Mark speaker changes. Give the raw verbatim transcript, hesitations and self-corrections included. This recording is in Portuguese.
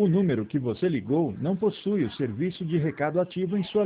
Speaker 1: O número que você ligou não possui o serviço de recado ativo em sua